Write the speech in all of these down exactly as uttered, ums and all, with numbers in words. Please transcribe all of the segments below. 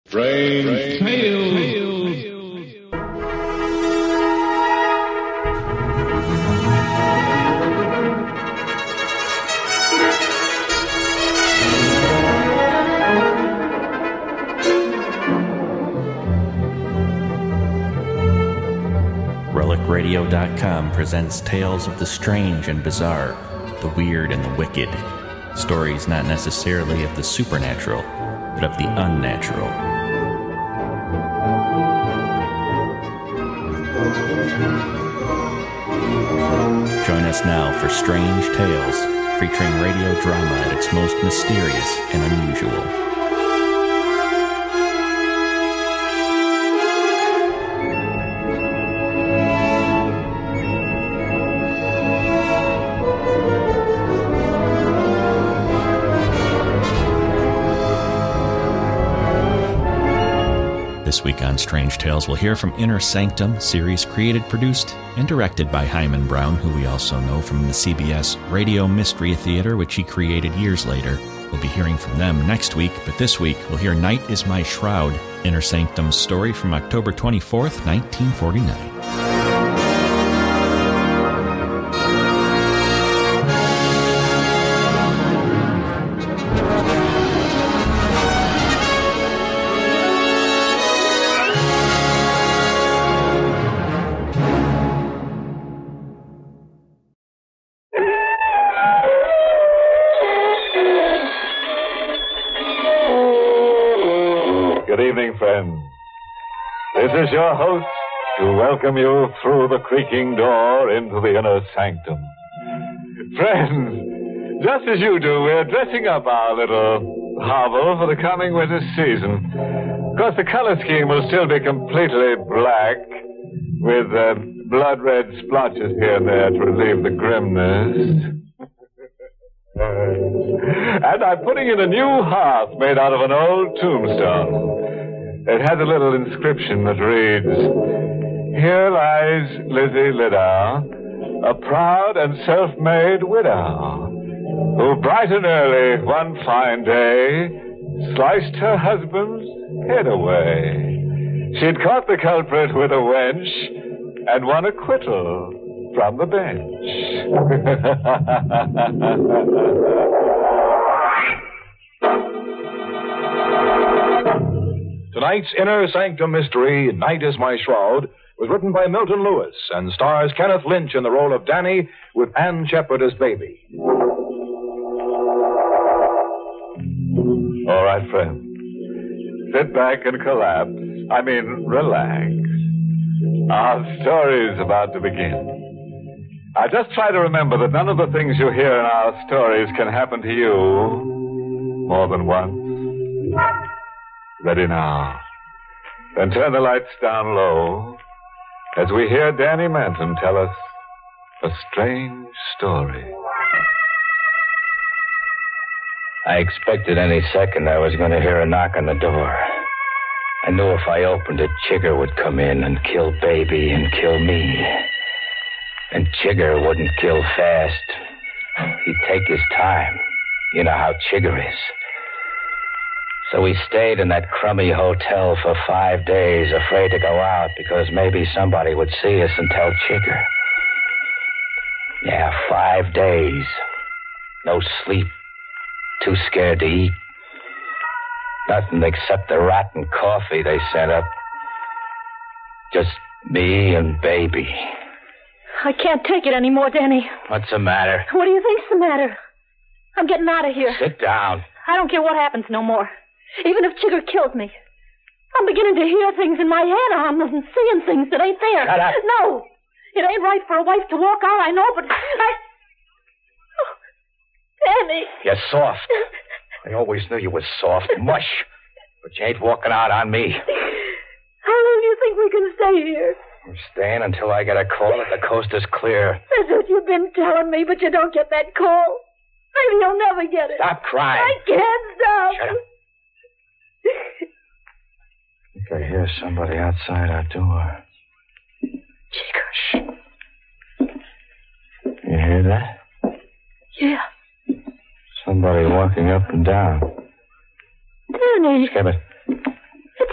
Strange Tales. Relic Radio dot com presents tales of the strange and bizarre, the weird and the wicked. Stories not necessarily of the supernatural, but of the unnatural. Join us now for Strange Tales, featuring radio drama at its most mysterious and unusual. This week on Strange Tales, we'll hear from Inner Sanctum, series created, produced, and directed by Himan Brown, who we also know from the C B S Radio Mystery Theater, which he created years later. We'll be hearing from them next week, but this week we'll hear Night is My Shroud, Inner Sanctum's story from October twenty-fourth, nineteen forty-nine. This is your host to welcome you through the creaking door into the inner sanctum. Friends, just as you do, we're dressing up our little hovel for the coming winter season. Of course, the color scheme will still be completely black, with uh, blood-red splotches here and there to relieve the grimness. And I'm putting in a new hearth made out of an old tombstone. It has a little inscription that reads, "Here lies Lizzie Liddow, a proud and self-made widow, who bright and early one fine day sliced her husband's head away. She'd caught the culprit with a wench and won acquittal from the bench." Tonight's Inner Sanctum mystery, Night is My Shroud, was written by Milton Lewis and stars Kenneth Lynch in the role of Danny with Ann Shepard as Baby. All right, friends. Sit back and collapse. I mean, relax. Our story's about to begin. Now, just try to remember that none of the things you hear in our stories can happen to you more than once. Ready now. Then turn the lights down low as we hear Danny Manton tell us a strange story. I expected any second I was going to hear a knock on the door. I knew if I opened it, Chigger would come in and kill Baby and kill me. And Chigger wouldn't kill fast. He'd take his time. You know how Chigger is. So we stayed in that crummy hotel for five days, afraid to go out because maybe somebody would see us and tell Chigger. Yeah, five days. No sleep. Too scared to eat. Nothing except the rotten coffee they sent up. Just me and Baby. I can't take it anymore, Danny. What's the matter? What do you think's the matter? I'm getting out of here. Sit down. I don't care what happens no more. Even if Chigger kills me. I'm beginning to hear things in my head. I'm seeing things that ain't there. Shut up. No. It ain't right for a wife to walk out, I know, but I... Oh, Danny. You're soft. I always knew you was soft. Mush. But you ain't walking out on me. How long do you think we can stay here? I'm staying until I get a call that the coast is clear. That's what you've been telling me, but you don't get that call. Maybe you'll never get it. Stop crying. I can't stop. Shut up. I think I hear somebody outside our door. Chigger. Shh. You hear that? Yeah. Somebody walking up and down. Danny. Skip it. It's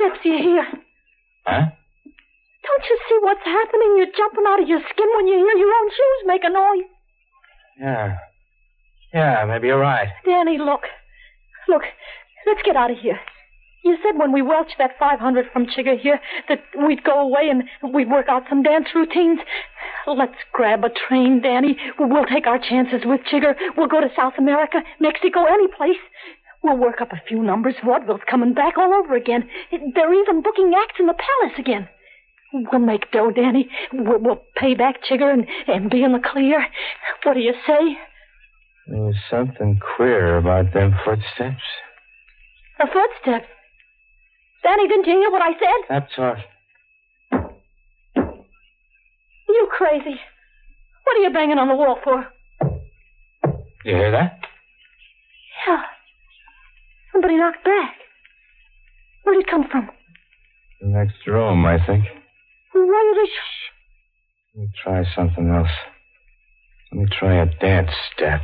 footsteps you hear. Huh? Don't you see what's happening? You're jumping out of your skin when you hear your own shoes make a noise. Yeah. Yeah, maybe you're right. Danny, look. Look, let's get out of here. You said when we welched that five hundred from Chigger here that we'd go away and we'd work out some dance routines. Let's grab a train, Danny. We'll take our chances with Chigger. We'll go to South America, Mexico, any place. We'll work up a few numbers. Vaudeville's coming back all over again. They're even booking acts in the palace again. We'll make dough, Danny. We'll, we'll pay back Chigger and, and be in the clear. What do you say? There was something queer about them footsteps. A footstep? Danny, didn't you hear what I said? Stop talking. You crazy. What are you banging on the wall for? You hear that? Yeah. Somebody knocked back. Where'd it come from? The next room, I think. Why are they... Shh. Let me try something else. Let me try a dance step.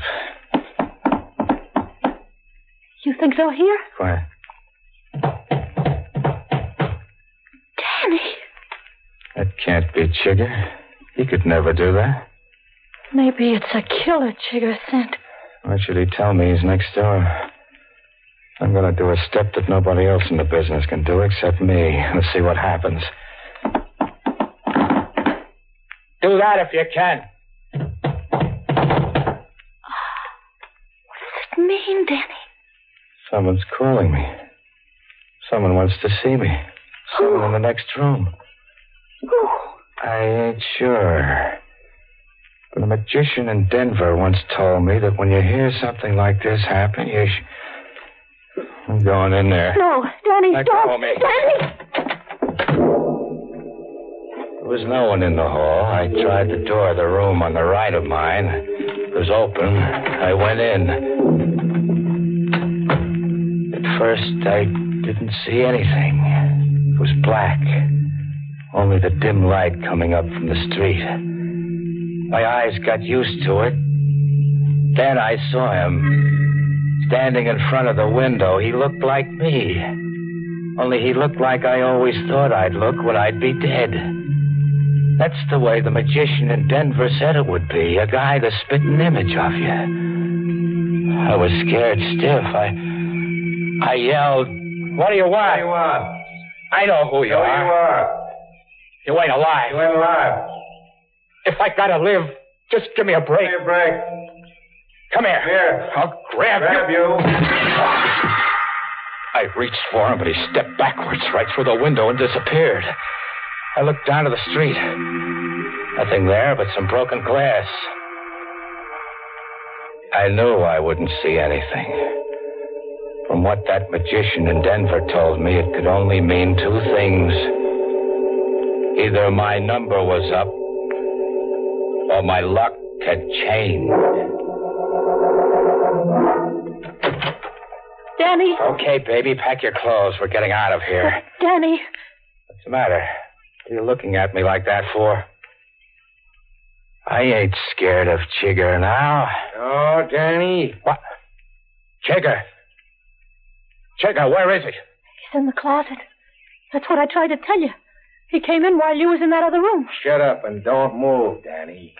You think they'll hear? Quiet. Danny. That can't be Chigger. He could never do that. Maybe it's a killer Chigger sent. Why should he tell me he's next door? I'm going to do a step that nobody else in the business can do except me. Let's see what happens. Do that if you can. What does it mean, Danny? Someone's calling me. Someone wants to see me. Someone in the next room. Who? I ain't sure. But a magician in Denver once told me that when you hear something like this happen, you sh... I'm going in there. No, Danny, Let don't. go of me. Danny! There was no one in the hall. I tried the door of the room on the right of mine. It was open. I went in. At first, I didn't see anything. It was black. Only the dim light coming up from the street. My eyes got used to it. Then I saw him. Standing in front of the window, he looked like me. Only he looked like I always thought I'd look when I'd be dead. That's the way the magician in Denver said it would be. A guy the spitting image of you. I was scared stiff. I I yelled, "What do you want?" What do you want? I know who you Who are. you are? You ain't alive. You ain't alive. If I gotta live, just give me a break. Give me a break. Come here. Here. I'll grab, Grab you. you. I reached for him, but he stepped backwards right through the window and disappeared. I looked down to the street. Nothing there but some broken glass. I knew I wouldn't see anything. From what that magician in Denver told me, it could only mean two things. Either my number was up, or my luck had changed. Danny. Okay, baby, pack your clothes. We're getting out of here. Danny. What's the matter? What are you looking at me like that for? I ain't scared of Chigger now. Oh, Danny. What? Chigger. Chigger, where is he? He's in the closet. That's what I tried to tell you. He came in while you was in that other room. Shut up and don't move, Danny.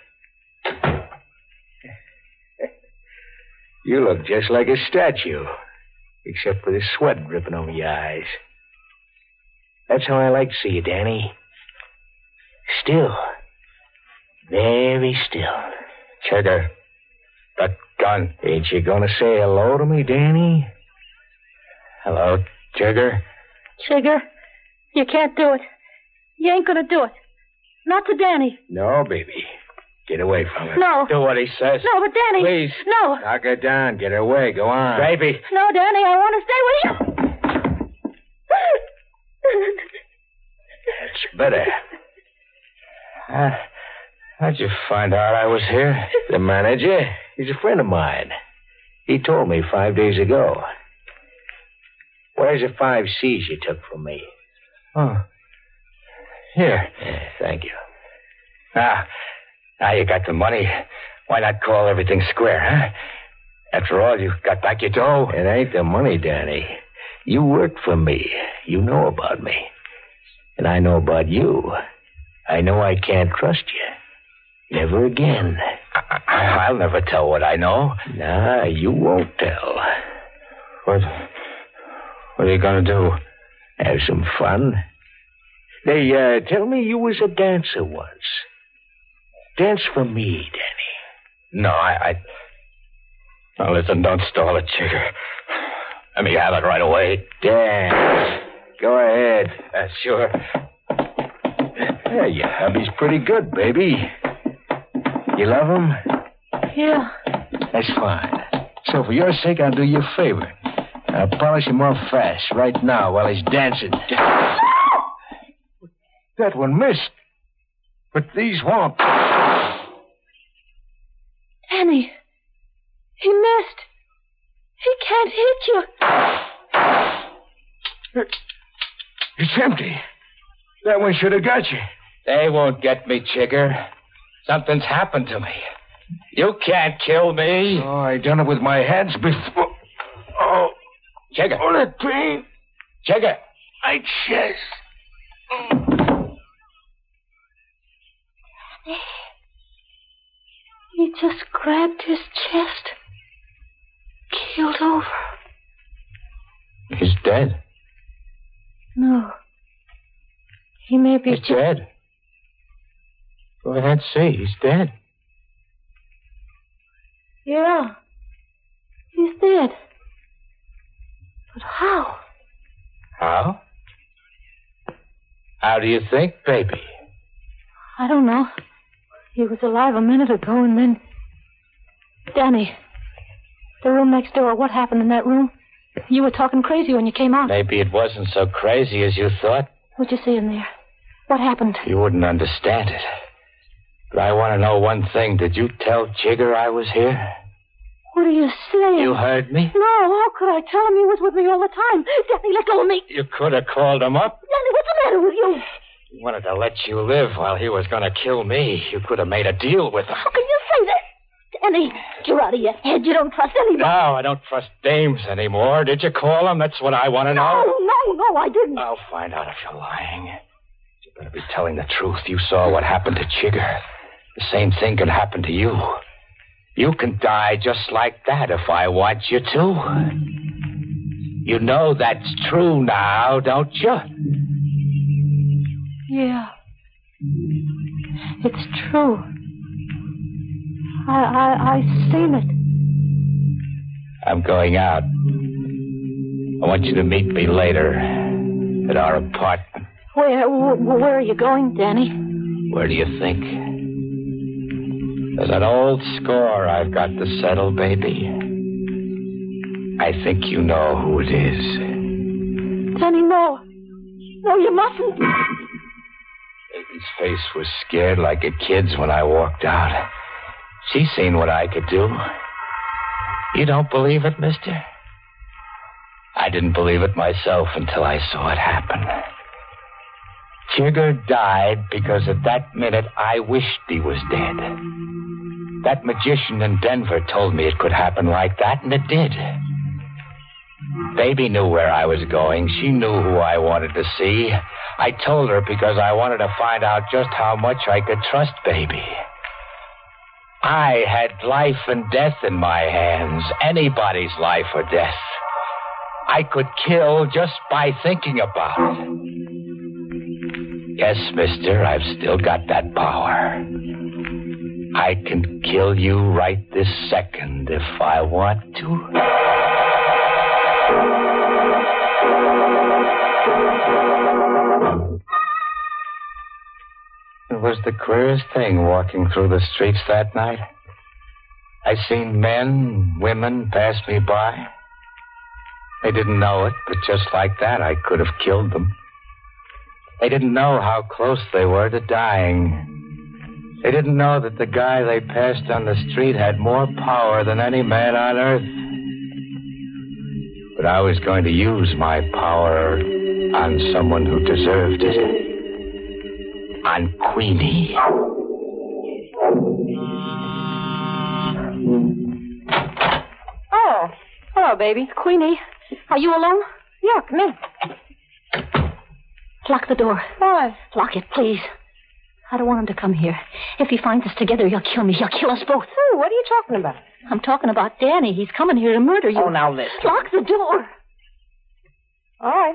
You look just like a statue, except for the sweat dripping over your eyes. That's how I like to see you, Danny. Still. Very still. Chigger, that gun. Ain't you gonna say hello to me, Danny? Hello, Chigger. Chigger, you can't do it. You ain't gonna do it. Not to Danny. No, baby. Get away from him. No. Do what he says. No, but Danny. Please. No. Knock her down. Get her away. Go on. Baby. No, Danny, I want to stay with you. That's better. Uh, how'd you find out I was here? The manager, he's a friend of mine. He told me five days ago. Where's the five C's you took from me? Oh. Here. Yeah, thank you. Now, now you got the money. Why not call everything square, huh? After all, you got back your dough. It ain't the money, Danny. You work for me. You know about me. And I know about you. I know I can't trust you. Never again. I, I'll never tell what I know. Nah, you won't tell. What? What are you going to do? Have some fun. They uh, tell me you was a dancer once. Dance for me, Danny. No, I... I... Now, listen, don't stall it, Chigger. Let me have it right away. Dance. Go ahead. Uh, sure. Yeah, your hubby's pretty good, baby. You love him? Yeah. That's fine. So for your sake, I'll do you a favor. I'll polish him off fast right now while he's dancing. That one missed. But these won't. Danny. He missed. He can't hit you. It's empty. That one should have got you. They won't get me, Chigger. Something's happened to me. You can't kill me. Oh, I done it with my hands before. Oh. Chigger. Oh, that pain. Chigger. My chest. He just grabbed his chest. Keeled over. He's dead. No. He may be He's dead. Go ahead, see. He's dead. Yeah. He's dead. But how? How? How do you think, baby? I don't know. He was alive a minute ago, and then... Danny, the room next door, what happened in that room? You were talking crazy when you came out. Maybe it wasn't so crazy as you thought. What'd you see in there? What happened? You wouldn't understand it. But I want to know one thing. Did you tell Chigger I was here? What are you saying? You heard me? No, how could I tell him he was with me all the time? Danny, let go of me. You could have called him up. Danny, what's the matter with you? He wanted to let you live while he was going to kill me. You could have made a deal with him. How can you say that? Danny, you're out of your head. You don't trust anybody. No, I don't trust dames anymore. Did you call him? That's what I want to know. No, no, no, I didn't. I'll find out if you're lying. You better be telling the truth. You saw what happened to Chigger. The same thing could happen to you. You can die just like that if I want you to. You know that's true now, don't you? Yeah. It's true. I, I, I seen it. I'm going out. I want you to meet me later at our apartment. Where, wh- where are you going, Danny? Where do you think? There's an old score I've got to settle, baby. I think you know who it is. Danny, no. No, you mustn't. Baby's face was scared like a kid's when I walked out. She seen what I could do. You don't believe it, mister? I didn't believe it myself until I saw it happen. Chigger died because at that minute I wished he was dead. That magician in Denver told me it could happen like that, and it did. Baby knew where I was going. She knew who I wanted to see. I told her because I wanted to find out just how much I could trust Baby. I had life and death in my hands, anybody's life or death. I could kill just by thinking about it. Yes, mister, I've still got that power. I can kill you right this second if I want to. It was the queerest thing walking through the streets that night. I seen men, women pass me by. They didn't know it, but just like that, I could have killed them. They didn't know how close they were to dying. They didn't know that the guy they passed on the street had more power than any man on earth. But I was going to use my power on someone who deserved it. On Queenie. Oh, hello, baby. Queenie, are you alone? Yeah, come in. Lock the door. Why? Lock it, please. I don't want him to come here. If he finds us together, he'll kill me. He'll kill us both. Who? What are you talking about? I'm talking about Danny. He's coming here to murder you. Oh, now listen. Lock the door. All right.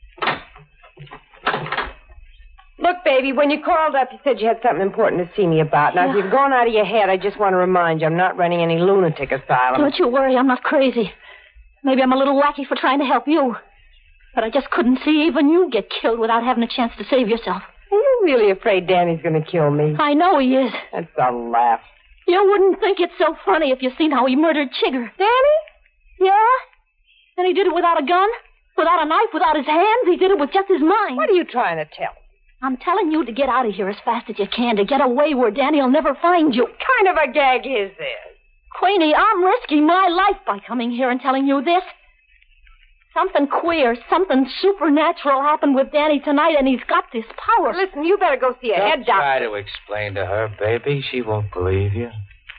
Look, baby, when you called up, you said you had something important to see me about. Now, Yeah. if you've gone out of your head, I just want to remind you I'm not running any lunatic asylum. Don't you worry. I'm not crazy. Maybe I'm a little wacky for trying to help you. But I just couldn't see even you get killed without having a chance to save yourself. Are you really afraid Danny's going to kill me? I know he is. That's a laugh. You wouldn't think it's so funny if you seen how he murdered Chigger. Danny? Yeah? And he did it without a gun, without a knife, without his hands. He did it with just his mind. What are you trying to tell? I'm telling you to get out of here as fast as you can, to get away where Danny'll never find you. What kind of a gag is this? Queenie, I'm risking my life by coming here and telling you this. Something queer, something supernatural happened with Danny tonight, and he's got this power. Listen, you better go see a Don't head doctor. try to explain to her, baby. She won't believe you.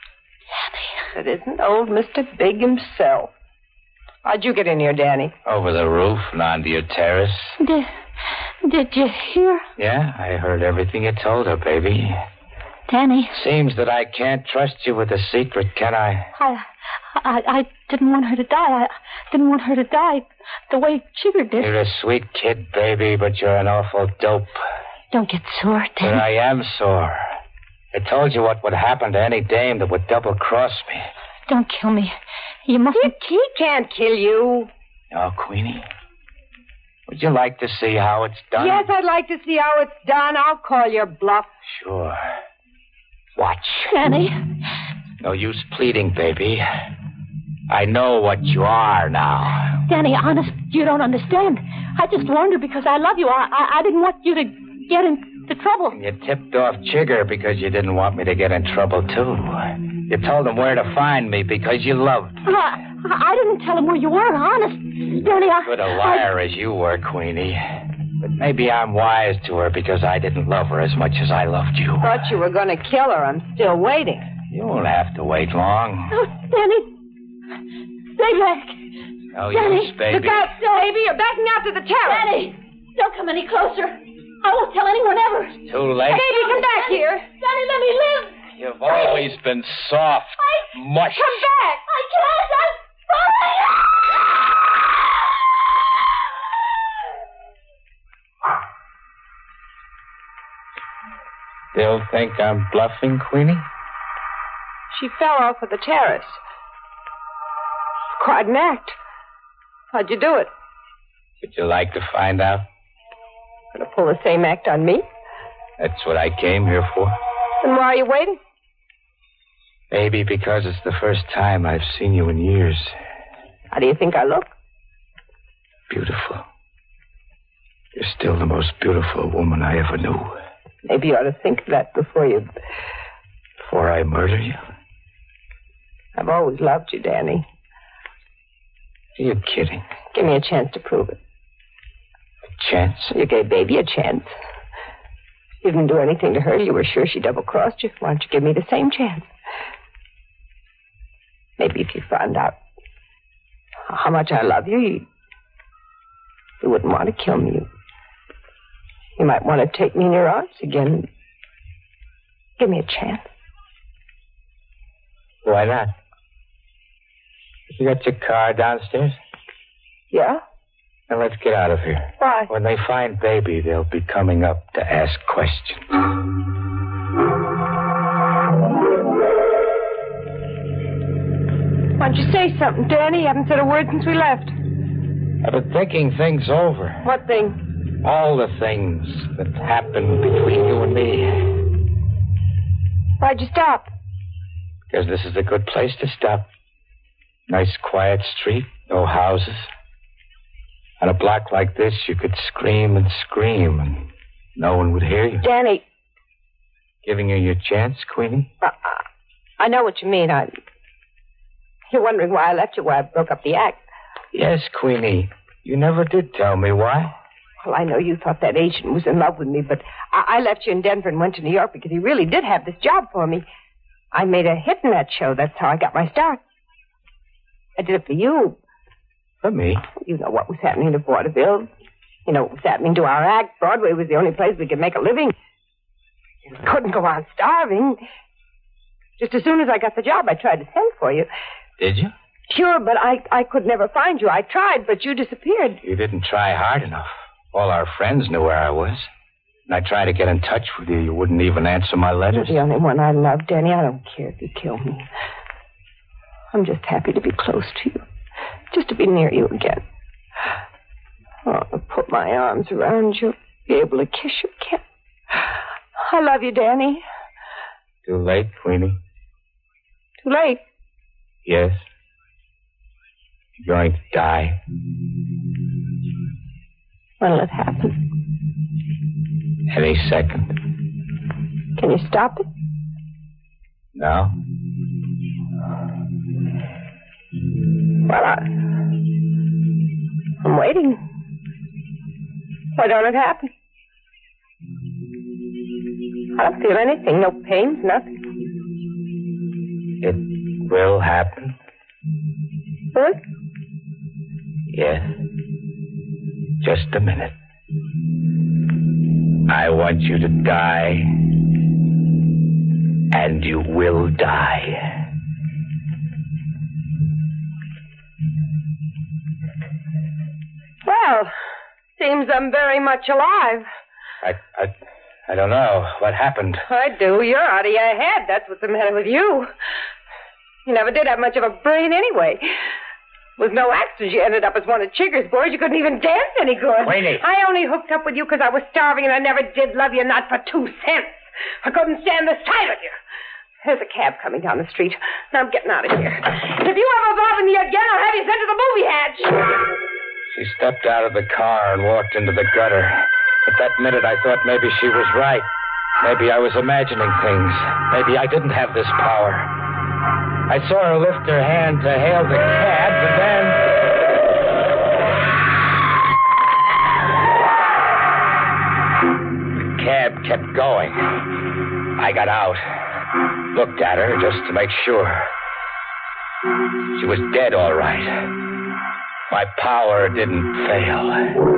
It isn't old Mister Big himself. How'd you get in here, Danny? Over the roof and onto your terrace. Did, did you hear? Yeah, I heard everything you told her, baby. Danny, Seems that I can't trust you with a secret, can I? I, I, I didn't want her to die. I didn't want her to die the way Chigger did. You're a sweet kid, baby, but you're an awful dope. Don't get sore, But Danny. I am sore. I told you what would happen to any dame that would double-cross me. Don't kill me. You mustn't. He, he can't kill you. Oh, Queenie, would you like to see how it's done? Yes, I'd like to see how it's done. I'll call your bluff. Sure. Watch. Danny, No use pleading, baby. I know what you are now. Danny, honest, you don't understand. I just warned her because I love you. I, I, I didn't want you to get into trouble. You tipped off Chigger because you didn't want me to get in trouble, too. You told him where to find me because you loved me. I, I didn't tell him where you were, honest. Danny, I... Good a liar as you were, Queenie. But maybe I'm wise to her because I didn't love her as much as I loved you. Thought you were going to kill her. I'm still waiting. You won't have to wait long. Oh, Danny, stay back. No Danny, use, baby. Look out, baby. You're backing out to the terrace. Danny, don't come any closer. I won't tell anyone ever. Too late. Baby, come back Danny, here. Danny, let me live. You've always been soft. I... Mush. Come back. I can't. I'm sorry. Still think I'm bluffing, Queenie? She fell off of the terrace. Quite an act. How'd you do it? Would you like to find out? Gonna pull the same act on me? That's what I came here for. Then why are you waiting? Maybe because it's the first time I've seen you in years. How do you think I look? Beautiful. You're still the most beautiful woman I ever knew. Maybe you ought to think of that before you... Before I murder you? I've always loved you, Danny. Are you kidding? Give me a chance to prove it. A chance? You gave Baby a chance. You didn't do anything to her. You were sure she double-crossed you. Why don't you give me the same chance? Maybe if you found out how much I love you, you, you wouldn't want to kill me. You, you might want to take me in your arms again. Give me a chance. Why not? You got your car downstairs? Yeah? Now let's get out of here. Why? When they find Baby, they'll be coming up to ask questions. Why don't you say something, Danny? You haven't said a word since we left. I've been thinking things over. What thing? All the things that happened between you and me. Why'd you stop? Because this is a good place to stop. Nice, quiet street, no houses. On a block like this, you could scream and scream, and no one would hear you. Danny. Giving you your chance, Queenie? Uh, I know what you mean. I... You're wondering why I left you, why I broke up the act. Yes, Queenie. You never did tell me why. Well, I know you thought that agent was in love with me, but I, I left you in Denver and went to New York because he really did have this job for me. I made a hit in that show. That's how I got my start. I did it for you. For me? You know what was happening to vaudeville. You know what was happening to our act. Broadway was the only place we could make a living. You couldn't go on starving. Just as soon as I got the job, I tried to send for you. Did you? Sure, but I, I could never find you. I tried, but you disappeared. You didn't try hard enough. All our friends knew where I was. And I tried to get in touch with you. You wouldn't even answer my letters. You're the only one I love, Danny. I don't care if you kill me. I'm just happy to be close to you. Just to be near you again. Oh, I'll put my arms around you. Be able to kiss you again. I love you, Danny. Too late, Queenie. Too late? Yes. You're going to die. When'll it happen? Any second. Can you stop it? No. Well, I... I'm waiting. Why don't it happen? I don't feel anything. No pains, nothing. It will happen. Will it? Yes. Just a minute. I want you to die. And you will die. Well, seems I'm very much alive. I, I, I don't know. What happened? I do. You're out of your head. That's what's the matter with you. You never did have much of a brain anyway. With no accident, you ended up as one of Chigger's boys. You couldn't even dance any good. Queenie. I only hooked up with you because I was starving and I never did love you, not for two cents. I couldn't stand the sight of you. There's a cab coming down the street. Now I'm getting out of here. If you ever bother me again, I'll have you sent to the movie hatch. She stepped out of the car and walked into the gutter. At that minute, I thought maybe she was right. Maybe I was imagining things. Maybe I didn't have this power. I saw her lift her hand to hail the cab, and then... The cab kept going. I got out, looked at her just to make sure. She was dead, all right. My power didn't fail.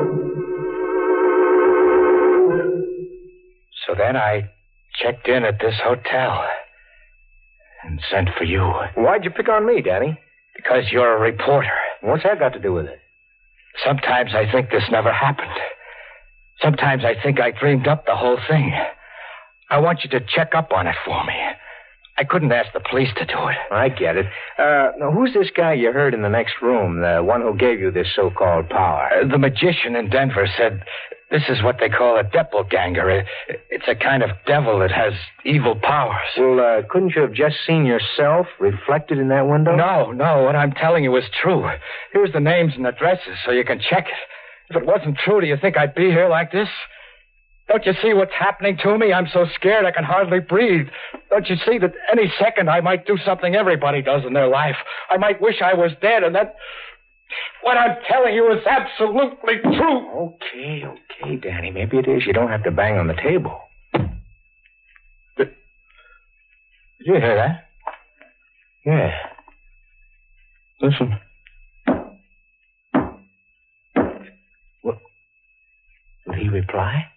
So then I checked in at this hotel and sent for you. Why'd you pick on me, Danny? Because you're a reporter. What's that got to do with it? Sometimes I think this never happened. Sometimes I think I dreamed up the whole thing. I want you to check up on it for me. I couldn't ask the police to do it. I get it. Uh, now, who's this guy you heard in the next room, the one who gave you this so-called power? Uh, the magician in Denver said this is what they call a doppelganger. It, it's a kind of devil that has evil powers. Well, uh, couldn't you have just seen yourself reflected in that window? No, no, what I'm telling you is true. Here's the names and addresses so you can check it. If it wasn't true, do you think I'd be here like this? Don't you see what's happening to me? I'm so scared I can hardly breathe. Don't you see that any second I might do something everybody does in their life? I might wish I was dead, and that what I'm telling you is absolutely true. Okay, okay, Danny. Maybe it is. You don't have to bang on the table. Did, did you hear that? Yeah. Listen. What? Did he reply?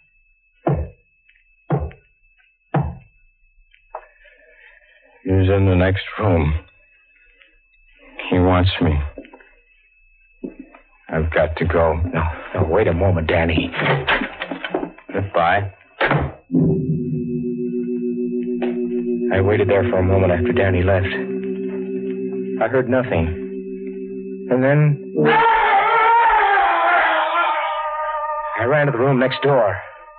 He's in the next room. He wants me. I've got to go. No, no, wait a moment, Danny. Goodbye. I waited there for a moment after Danny left. I heard nothing. And then... I ran to the room next door.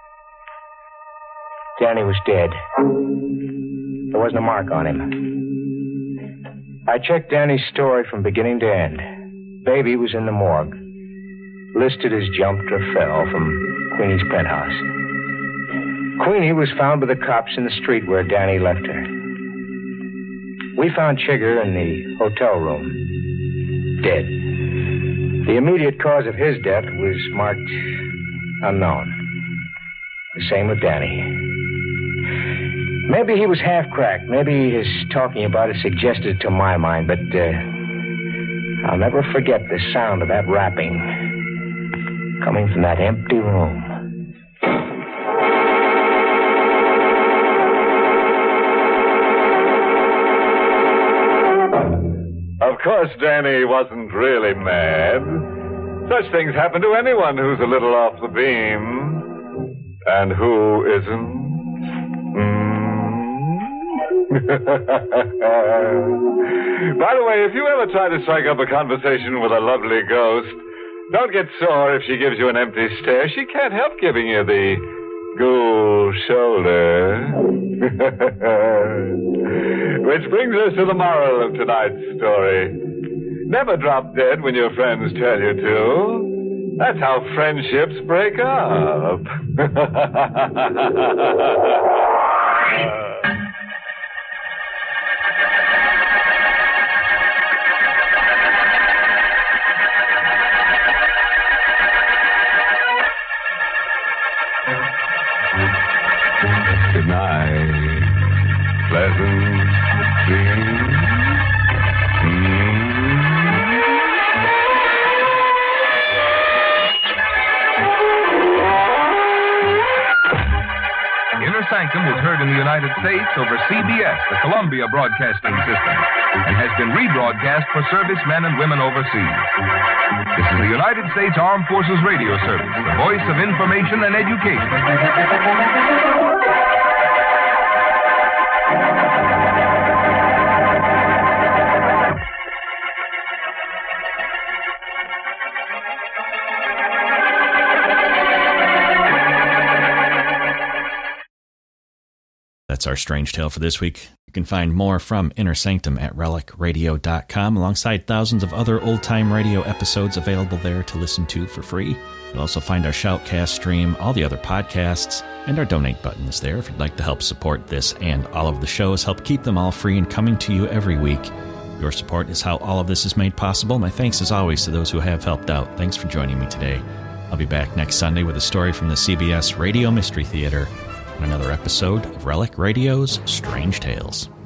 Danny was dead. There wasn't a mark on him. I checked Danny's story from beginning to end. Baby was in the morgue. Listed as jumped or fell from Queenie's penthouse. Queenie was found by the cops in the street where Danny left her. We found Chigger in the hotel room, dead. The immediate cause of his death was marked unknown. The same with Danny. Maybe he was half-cracked. Maybe his talking about it suggested it to my mind, but uh, I'll never forget the sound of that rapping coming from that empty room. Of course, Danny wasn't really mad. Such things happen to anyone who's a little off the beam. And who isn't? By the way, if you ever try to strike up a conversation with a lovely ghost, don't get sore if she gives you an empty stare. She can't help giving you the ghoul shoulder. Which brings us to the moral of tonight's story. Never drop dead when your friends tell you to. That's how friendships break up. Good night. Pleasant dreams. Inner Sanctum was heard in the United States over C B S, the Columbia Broadcasting System, and has been rebroadcast for servicemen and women overseas. This is the United States Armed Forces Radio Service, the voice of information and education. That's our Strange Tale for this week. You can find more from Inner Sanctum at relic radio dot com, alongside thousands of other old-time radio episodes available there to listen to for free. You'll also find our Shoutcast stream, all the other podcasts, and our donate button is there if you'd like to help support this and all of the shows, help keep them all free and coming to you every week. Your support is how all of this is made possible. My thanks, as always, to those who have helped out. Thanks for joining me today. I'll be back next Sunday with a story from the C B S Radio Mystery Theater, another episode of Relic Radio's Strange Tales.